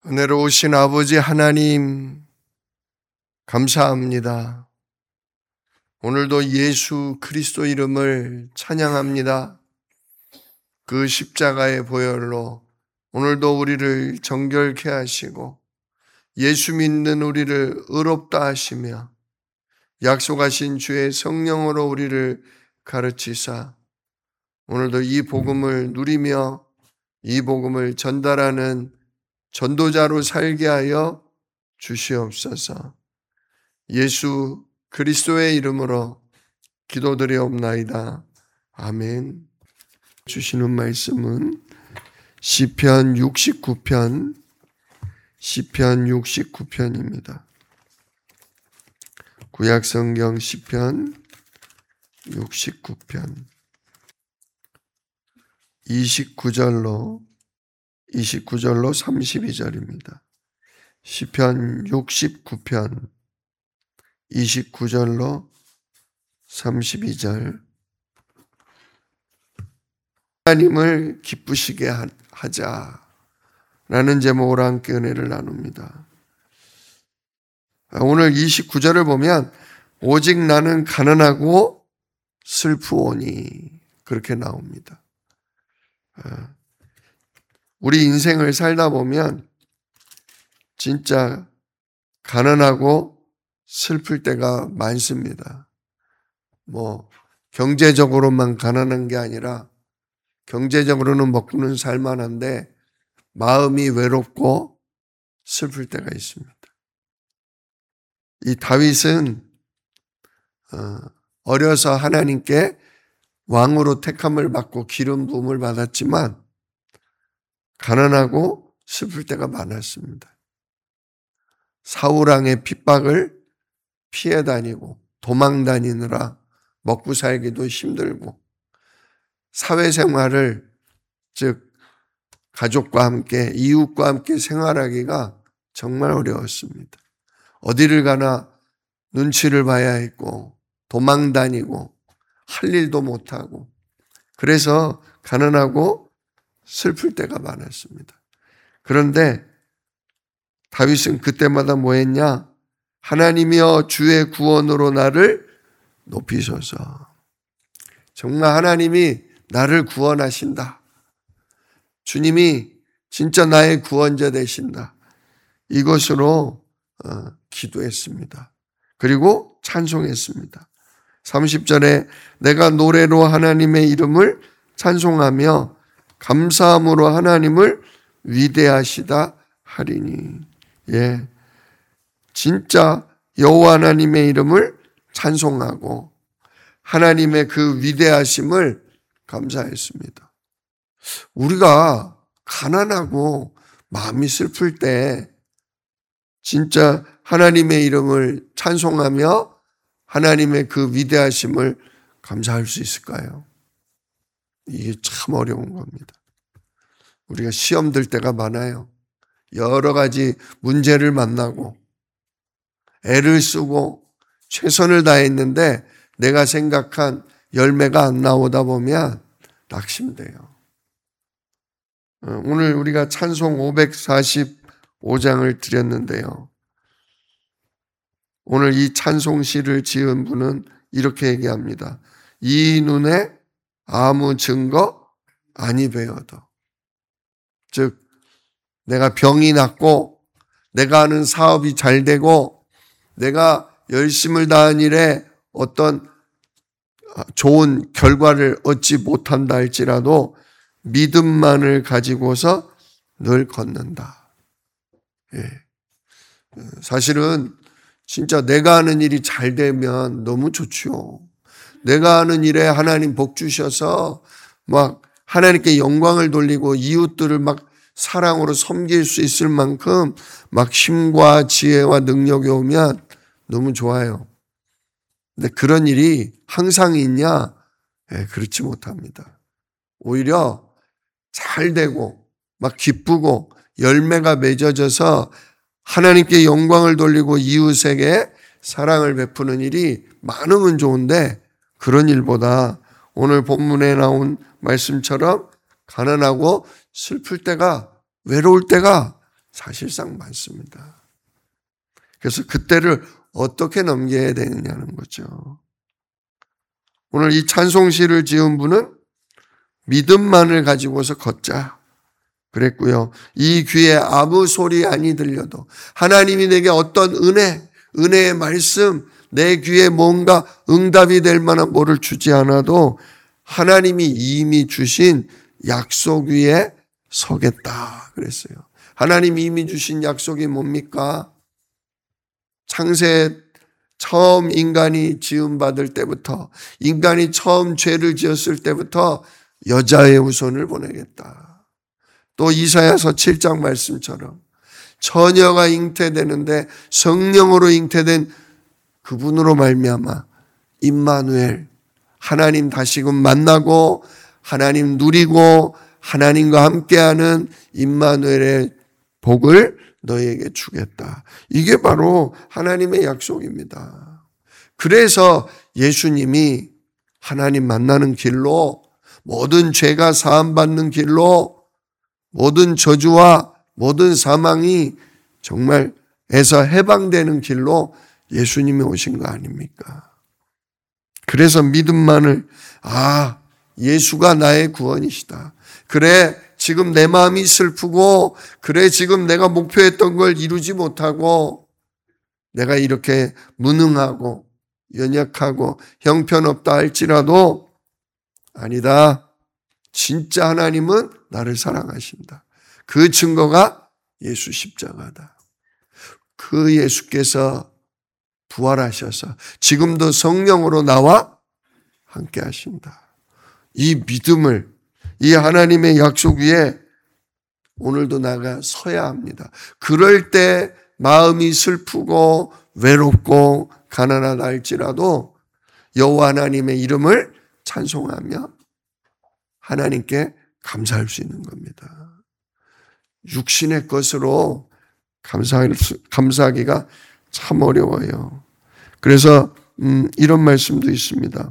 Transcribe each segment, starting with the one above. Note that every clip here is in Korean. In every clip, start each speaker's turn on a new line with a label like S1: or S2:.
S1: 은혜로우신 아버지 하나님, 감사합니다. 오늘도 예수 그리스도 이름을 찬양합니다. 그 십자가의 보혈로 오늘도 우리를 정결케 하시고 예수 믿는 우리를 의롭다 하시며 약속하신 주의 성령으로 우리를 가르치사 오늘도 이 복음을 누리며 이 복음을 전달하는 전도자로 살게 하여 주시옵소서. 예수 그리스도의 이름으로 기도드리옵나이다. 아멘. 주시는 말씀은 시편 69편입니다. 구약성경 시편 69편 29절로 32절입니다. 시편 69편 29절로 32절. 하나님을 기쁘시게 하자라는 제목으로 함께 은혜를 나눕니다. 오늘 29절을 보면 오직 나는 가난하고 슬프오니 그렇게 나옵니다. 우리 인생을 살다 보면 진짜 가난하고 슬플 때가 많습니다. 경제적으로만 가난한 게 아니라 경제적으로는 먹고는 살만한데 마음이 외롭고 슬플 때가 있습니다. 이 다윗은 어려서 하나님께 왕으로 택함을 받고 기름 부음을 받았지만 가난하고 슬플 때가 많았습니다. 사울왕의 핍박을 피해 다니고 도망 다니느라 먹고 살기도 힘들고 사회생활을 즉 가족과 함께 이웃과 함께 생활하기가 정말 어려웠습니다. 어디를 가나 눈치를 봐야 했고 도망 다니고 할 일도 못하고 그래서 가난하고 슬플 때가 많았습니다. 그런데 다윗은 그때마다 뭐 했냐? 하나님이여 주의 구원으로 나를 높이소서. 정말 하나님이 나를 구원하신다. 주님이 진짜 나의 구원자 되신다. 이것으로 기도했습니다. 그리고 찬송했습니다. 30절에 내가 노래로 하나님의 이름을 찬송하며 감사함으로 하나님을 위대하시다 하리니. 예, 진짜 여호와 하나님의 이름을 찬송하고 하나님의 그 위대하심을 감사했습니다. 우리가 가난하고 마음이 슬플 때 진짜 하나님의 이름을 찬송하며 하나님의 그 위대하심을 감사할 수 있을까요? 이게 참 어려운 겁니다. 우리가 시험 들 때가 많아요. 여러 가지 문제를 만나고 애를 쓰고 최선을 다했는데 내가 생각한 열매가 안 나오다 보면 낙심돼요. 오늘 우리가 찬송 545장을 드렸는데요. 오늘 이 찬송시를 지은 분은 이렇게 얘기합니다. 이 눈에 아무 증거 아니 배어도. 즉 내가 병이 낫고 내가 하는 사업이 잘 되고 내가 열심을 다한 일에 어떤 좋은 결과를 얻지 못한다 할지라도 믿음만을 가지고서 늘 걷는다. 예. 사실은 진짜 내가 하는 일이 잘 되면 너무 좋죠. 내가 하는 일에 하나님 복 주셔서 막 하나님께 영광을 돌리고 이웃들을 막 사랑으로 섬길 수 있을 만큼 막 힘과 지혜와 능력이 오면 너무 좋아요. 근데 그런 일이 항상 있냐? 네, 그렇지 못합니다. 오히려 잘 되고 막 기쁘고 열매가 맺어져서 하나님께 영광을 돌리고 이웃에게 사랑을 베푸는 일이 많으면 좋은데 그런 일보다 오늘 본문에 나온 말씀처럼 가난하고 슬플 때가 외로울 때가 사실상 많습니다. 그래서 그때를 어떻게 넘겨야 되느냐는 거죠. 오늘 이 찬송시를 지은 분은 믿음만을 가지고서 걷자 그랬고요. 이 귀에 아무 소리 아니 들려도 하나님이 내게 어떤 은혜의 말씀, 내 귀에 뭔가 응답이 될 만한 뭐를 주지 않아도 하나님이 이미 주신 약속 위에 서겠다 그랬어요. 하나님이 이미 주신 약속이 뭡니까? 창세 처음 인간이 지음받을 때부터, 인간이 처음 죄를 지었을 때부터 여자의 후손을 보내겠다. 또 이사야서 7장 말씀처럼 처녀가 잉태되는데 성령으로 잉태된 그분으로 말미암아 임마누엘, 하나님 다시금 만나고 하나님 누리고 하나님과 함께하는 임마누엘의 복을 너에게 주겠다. 이게 바로 하나님의 약속입니다. 그래서 예수님이 하나님 만나는 길로, 모든 죄가 사함받는 길로, 모든 저주와 모든 사망이 정말 에서 해방되는 길로 예수님이 오신 거 아닙니까? 그래서 믿음만을, 예수가 나의 구원이시다. 그래, 지금 내 마음이 슬프고, 그래, 지금 내가 목표했던 걸 이루지 못하고, 내가 이렇게 무능하고, 연약하고, 형편없다 할지라도, 아니다. 진짜 하나님은 나를 사랑하신다. 그 증거가 예수 십자가다. 그 예수께서 부활하셔서 지금도 성령으로 나와 함께 하신다. 이 믿음을, 이 하나님의 약속 위에 오늘도 나가 서야 합니다. 그럴 때 마음이 슬프고 외롭고 가난하다 할지라도 여호와 하나님의 이름을 찬송하며 하나님께 감사할 수 있는 겁니다. 육신의 것으로 감사하기가 참 어려워요. 그래서 이런 말씀도 있습니다.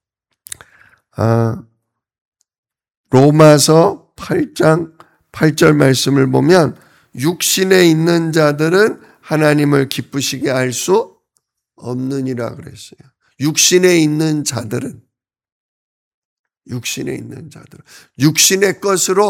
S1: 로마서 8장 8절 말씀을 보면 육신에 있는 자들은 하나님을 기쁘시게 할 수 없느니라 그랬어요. 육신에 있는 자들은 육신의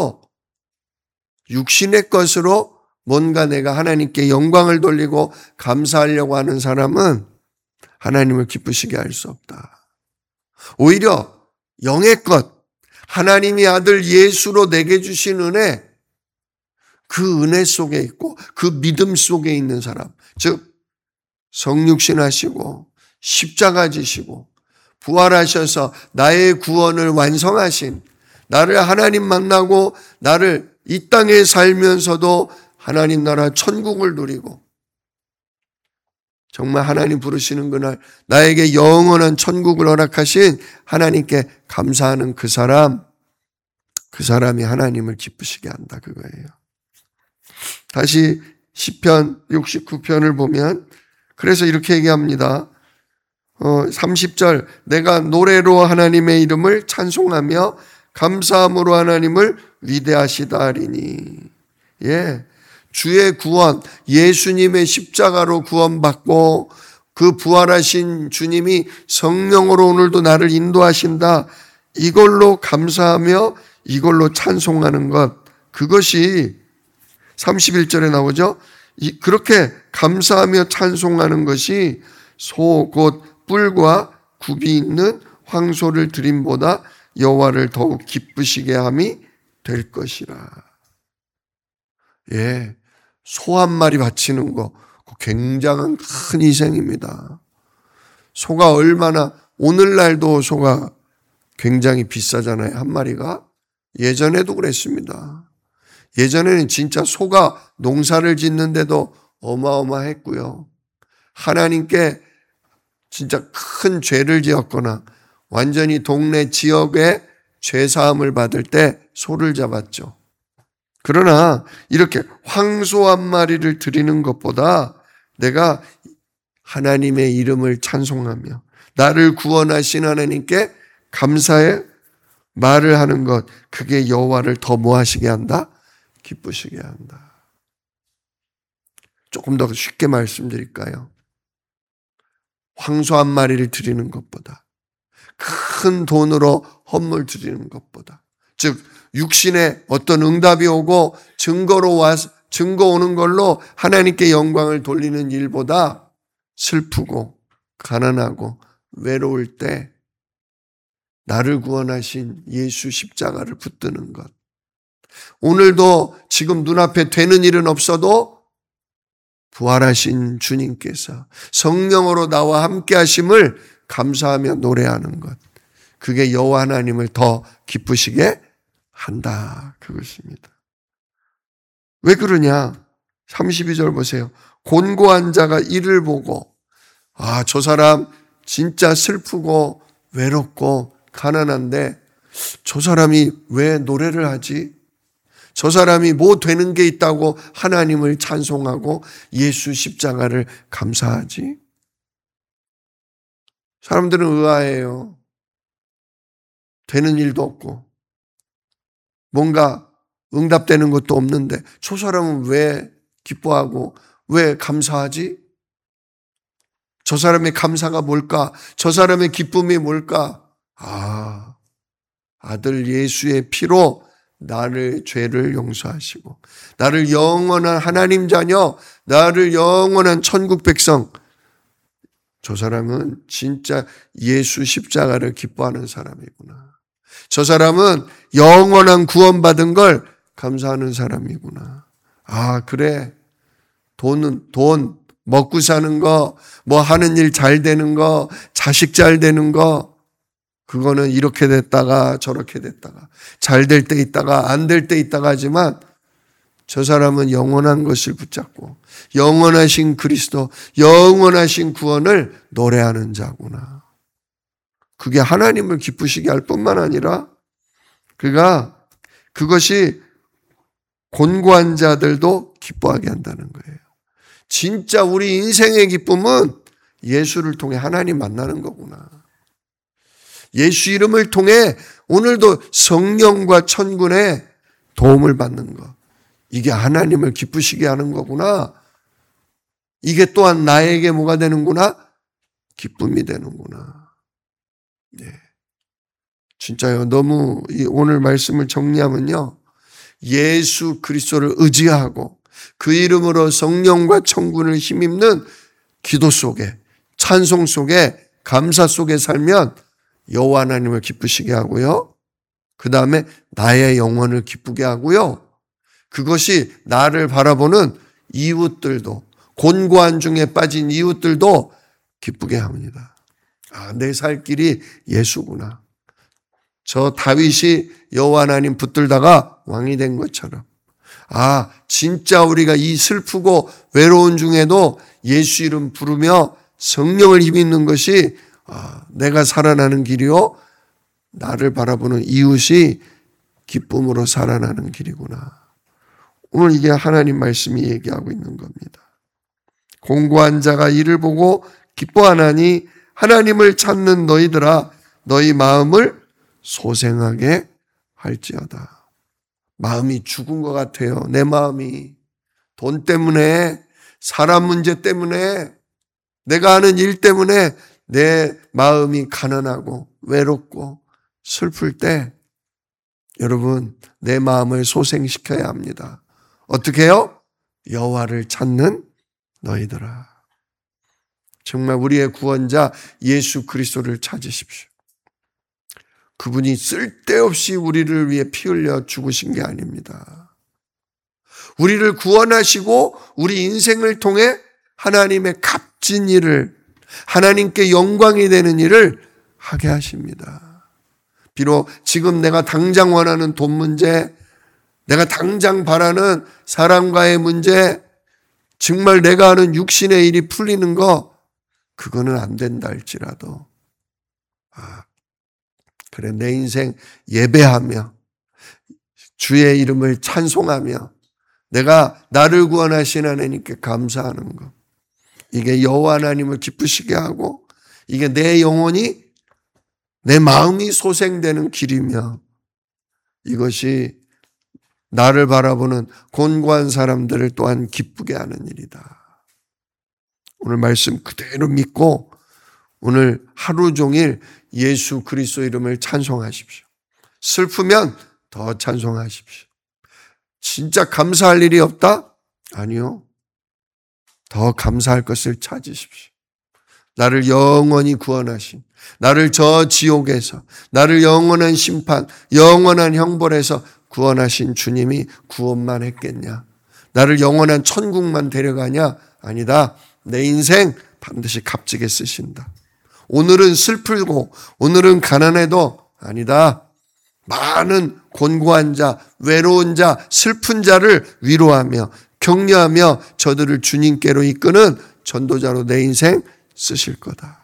S1: 것으로 뭔가 내가 하나님께 영광을 돌리고 감사하려고 하는 사람은 하나님을 기쁘시게 할 수 없다. 오히려 영의 것, 하나님이 아들 예수로 내게 주신 은혜, 그 은혜 속에 있고 그 믿음 속에 있는 사람, 즉 성육신 하시고 십자가 지시고 부활하셔서 나의 구원을 완성하신, 나를 하나님 만나고 나를 이 땅에 살면서도 하나님 나라 천국을 누리고 정말 하나님 부르시는 그날 나에게 영원한 천국을 허락하신 하나님께 감사하는 그 사람이 하나님을 기쁘시게 한다, 그거예요. 다시 시편 69편을 보면 그래서 이렇게 얘기합니다. 30절, 내가 노래로 하나님의 이름을 찬송하며 감사함으로 하나님을 위대하시다 하리니. 예, 주의 구원, 예수님의 십자가로 구원받고 그 부활하신 주님이 성령으로 오늘도 나를 인도하신다. 이걸로 감사하며 이걸로 찬송하는 것, 그것이 31절에 나오죠. 그렇게 감사하며 찬송하는 것이 소 곧 뿔과 굽이 있는 황소를 드림보다 여호와를 더욱 기쁘시게 함이 될 것이라. 예, 소 한 마리 바치는 거 굉장한 큰 희생입니다. 소가 얼마나, 오늘날도 소가 굉장히 비싸잖아요, 한 마리가. 예전에도 그랬습니다. 예전에는 진짜 소가 농사를 짓는데도 어마어마했고요. 하나님께 진짜 큰 죄를 지었거나 완전히 동네 지역에 죄사함을 받을 때 소를 잡았죠. 그러나 이렇게 황소 한 마리를 드리는 것보다 내가 하나님의 이름을 찬송하며 나를 구원하신 하나님께 감사의 말을 하는 것, 그게 여호와를 더 뭐하시게 한다? 기쁘시게 한다. 조금 더 쉽게 말씀드릴까요? 황소 한 마리를 드리는 것보다, 큰 돈으로 헌물 드리는 것보다, 즉 육신에 어떤 응답이 오고 증거 오는 걸로 하나님께 영광을 돌리는 일보다 슬프고 가난하고 외로울 때 나를 구원하신 예수 십자가를 붙드는 것. 오늘도 지금 눈앞에 되는 일은 없어도 부활하신 주님께서 성령으로 나와 함께 하심을 감사하며 노래하는 것. 그게 여호와 하나님을 더 기쁘시게 한다. 그것입니다. 왜 그러냐? 32절 보세요. 곤고한 자가 이를 보고 저 사람 진짜 슬프고 외롭고 가난한데 저 사람이 왜 노래를 하지? 저 사람이 뭐 되는 게 있다고 하나님을 찬송하고 예수 십자가를 감사하지? 사람들은 의아해요. 되는 일도 없고 뭔가 응답되는 것도 없는데 저 사람은 왜 기뻐하고 왜 감사하지? 저 사람의 감사가 뭘까? 저 사람의 기쁨이 뭘까? 아들 예수의 피로 나를 죄를 용서하시고 나를 영원한 하나님 자녀, 나를 영원한 천국 백성, 저 사람은 진짜 예수 십자가를 기뻐하는 사람이구나. 저 사람은 영원한 구원받은 걸 감사하는 사람이구나. 그래. 돈, 먹고 사는 거, 뭐 하는 일 잘 되는 거, 자식 잘 되는 거, 그거는 이렇게 됐다가 저렇게 됐다가 잘 될 때 있다가 안 될 때 있다가 하지만 저 사람은 영원한 것을 붙잡고 영원하신 그리스도, 영원하신 구원을 노래하는 자구나. 그게 하나님을 기쁘시게 할 뿐만 아니라 그것이 곤고한 자들도 기뻐하게 한다는 거예요. 진짜 우리 인생의 기쁨은 예수를 통해 하나님 만나는 거구나. 예수 이름을 통해 오늘도 성령과 천군의 도움을 받는 것. 이게 하나님을 기쁘시게 하는 거구나. 이게 또한 나에게 뭐가 되는구나? 기쁨이 되는구나. 네. 진짜요. 너무 오늘 말씀을 정리하면요. 예수 그리스도를 의지하고 그 이름으로 성령과 천군을 힘입는 기도 속에, 찬송 속에, 감사 속에 살면 여호와 하나님을 기쁘시게 하고요. 그 다음에 나의 영혼을 기쁘게 하고요. 그것이 나를 바라보는 이웃들도, 곤고한 중에 빠진 이웃들도 기쁘게 합니다. 내 살 길이 예수구나. 저 다윗이 여호와 하나님 붙들다가 왕이 된 것처럼 진짜 우리가 이 슬프고 외로운 중에도 예수 이름 부르며 성령을 힘입는 것이 내가 살아나는 길이요 나를 바라보는 이웃이 기쁨으로 살아나는 길이구나. 오늘 이게 하나님 말씀이 얘기하고 있는 겁니다. 공고한 자가 이를 보고 기뻐하나니 하나님을 찾는 너희들아 너희 마음을 소생하게 할지어다. 마음이 죽은 것 같아요. 내 마음이 돈 때문에, 사람 문제 때문에, 내가 하는 일 때문에 내 마음이 가난하고 외롭고 슬플 때 여러분 내 마음을 소생시켜야 합니다. 어떻게 해요? 여호와를 찾는 너희들아. 정말 우리의 구원자 예수 그리스도를 찾으십시오. 그분이 쓸데없이 우리를 위해 피 흘려 죽으신 게 아닙니다. 우리를 구원하시고 우리 인생을 통해 하나님의 값진 일을, 하나님께 영광이 되는 일을 하게 하십니다. 비록 지금 내가 당장 원하는 돈 문제, 내가 당장 바라는 사람과의 문제, 정말 내가 하는 육신의 일이 풀리는 거, 그거는 안 된다 할지라도 그래 내 인생 예배하며 주의 이름을 찬송하며 내가 나를 구원하신 하나님께 감사하는 것, 이게 여호와 하나님을 기쁘시게 하고 이게 내 영혼이, 내 마음이 소생되는 길이며 이것이 나를 바라보는 곤고한 사람들을 또한 기쁘게 하는 일이다. 오늘 말씀 그대로 믿고 오늘 하루 종일 예수 그리스도 이름을 찬송하십시오. 슬프면 더 찬송하십시오. 진짜 감사할 일이 없다? 아니요. 더 감사할 것을 찾으십시오. 나를 영원히 구원하신, 나를 저 지옥에서, 나를 영원한 심판, 영원한 형벌에서 구원하신 주님이 구원만 했겠냐? 나를 영원한 천국만 데려가냐? 아니다. 내 인생 반드시 값지게 쓰신다. 오늘은 슬프고 오늘은 가난해도 아니다. 많은 곤고한 자, 외로운 자, 슬픈 자를 위로하며 격려하며 저들을 주님께로 이끄는 전도자로 내 인생 쓰실 거다.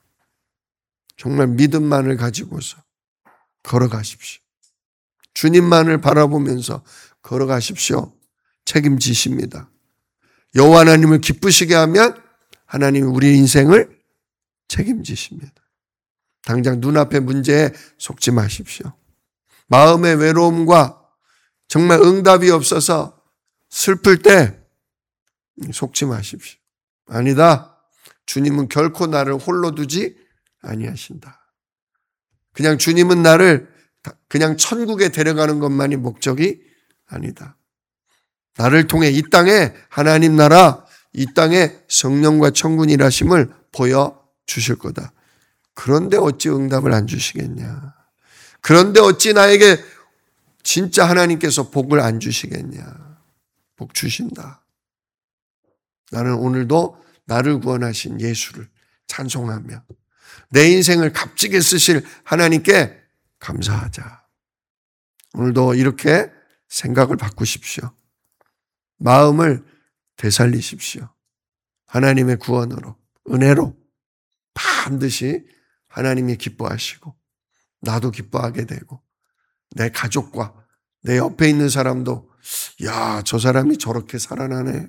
S1: 정말 믿음만을 가지고서 걸어가십시오. 주님만을 바라보면서 걸어가십시오. 책임지십니다. 여호와 하나님을 기쁘시게 하면 하나님이 우리 인생을 책임지십니다. 당장 눈앞의 문제에 속지 마십시오. 마음의 외로움과 정말 응답이 없어서 슬플 때 속지 마십시오. 아니다. 주님은 결코 나를 홀로 두지 아니하신다. 그냥 주님은 나를 그냥 천국에 데려가는 것만이 목적이 아니다. 나를 통해 이 땅에 하나님 나라, 이 땅에 성령과 천군이 일하심을 보여주실 거다. 그런데 어찌 응답을 안 주시겠냐. 그런데 어찌 나에게 진짜 하나님께서 복을 안 주시겠냐. 복 주신다. 나는 오늘도 나를 구원하신 예수를 찬송하며 내 인생을 값지게 쓰실 하나님께 감사하자. 오늘도 이렇게 생각을 바꾸십시오. 마음을 되살리십시오. 하나님의 구원으로, 은혜로 반드시 하나님이 기뻐하시고 나도 기뻐하게 되고 내 가족과 내 옆에 있는 사람도 야, 저 사람이 저렇게 살아나네.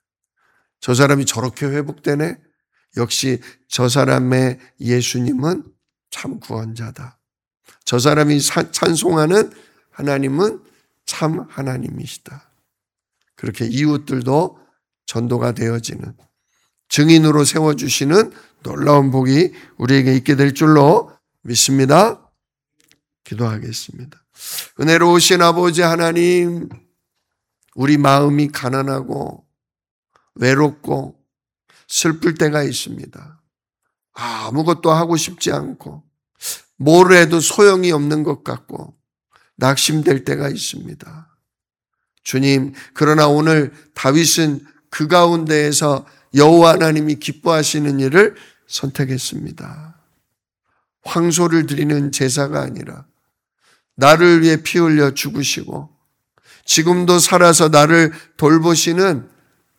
S1: 저 사람이 저렇게 회복되네. 역시 저 사람의 예수님은 참 구원자다. 저 사람이 찬송하는 하나님은 참 하나님이시다. 그렇게 이웃들도 전도가 되어지는 증인으로 세워주시는 놀라운 복이 우리에게 있게 될 줄로 믿습니다. 기도하겠습니다. 은혜로우신 아버지 하나님, 우리 마음이 가난하고 외롭고 슬플 때가 있습니다. 아무것도 하고 싶지 않고 뭘 해도 소용이 없는 것 같고 낙심될 때가 있습니다. 주님, 그러나 오늘 다윗은 그 가운데에서 여호와 하나님이 기뻐하시는 일을 선택했습니다. 황소를 드리는 제사가 아니라 나를 위해 피 흘려 죽으시고 지금도 살아서 나를 돌보시는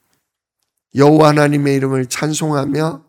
S1: 여호와 하나님의 이름을 찬송하며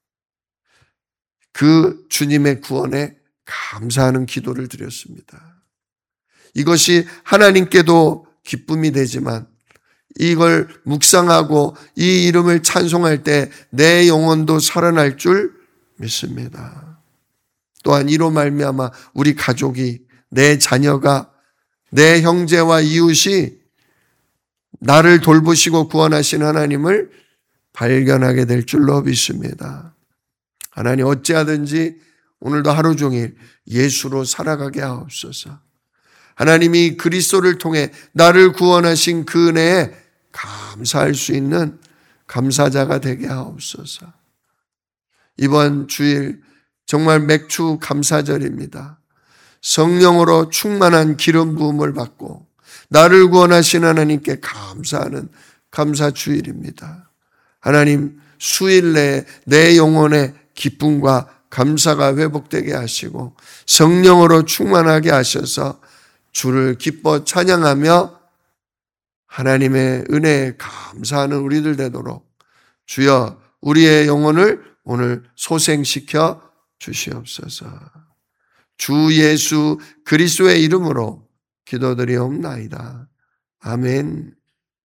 S1: 그 주님의 구원에 감사하는 기도를 드렸습니다. 이것이 하나님께도 기쁨이 되지만 이걸 묵상하고 이 이름을 찬송할 때 내 영혼도 살아날 줄 믿습니다. 또한 이로 말미암아 우리 가족이, 내 자녀가, 내 형제와 이웃이 나를 돌보시고 구원하신 하나님을 발견하게 될 줄로 믿습니다. 하나님, 어찌하든지 오늘도 하루 종일 예수로 살아가게 하옵소서. 하나님이 그리스도를 통해 나를 구원하신 그 은혜에 감사할 수 있는 감사자가 되게 하옵소서. 이번 주일 정말 맥주 감사절입니다. 성령으로 충만한 기름 부음을 받고 나를 구원하신 하나님께 감사하는 감사주일입니다. 하나님, 수일 내에 내 영혼의 기쁨과 감사가 회복되게 하시고 성령으로 충만하게 하셔서 주를 기뻐 찬양하며 하나님의 은혜에 감사하는 우리들 되도록 주여 우리의 영혼을 오늘 소생시켜 주시옵소서. 주 예수 그리스도의 이름으로 기도드리옵나이다. 아멘.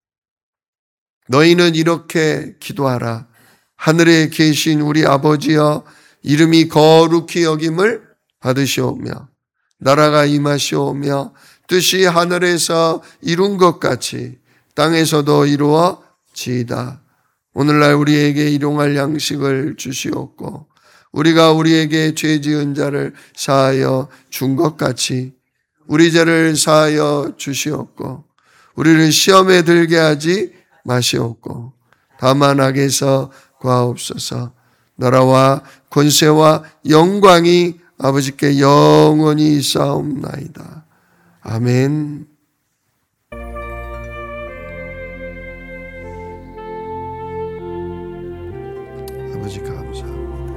S1: 너희는 이렇게 기도하라. 하늘에 계신 우리 아버지여, 이름이 거룩히 여김을 받으시오며 나라가 임하시오며 뜻이 하늘에서 이룬 것 같이 땅에서도 이루어지이다. 오늘날 우리에게 일용할 양식을 주시옵고 우리가 우리에게 죄 지은 자를 사하여 준 것 같이 우리 죄를 사하여 주시옵고 우리를 시험에 들게 하지 마시옵고 다만 악에서 구하옵소서. 나라와 권세와 영광이 아버지께 영원히 있사옵나이다. 아멘. 아버지 감사합니다.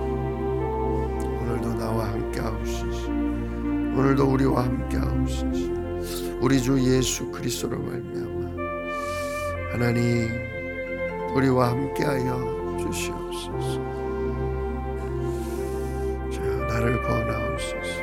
S1: 오늘도 나와 함께 하옵소서. 오늘도 우리와 함께 하옵소서. 우리 주 예수 그리스도로 말미암아 하나님 우리와 함께하여 주시옵소서. 자, 나를 구원하옵소서.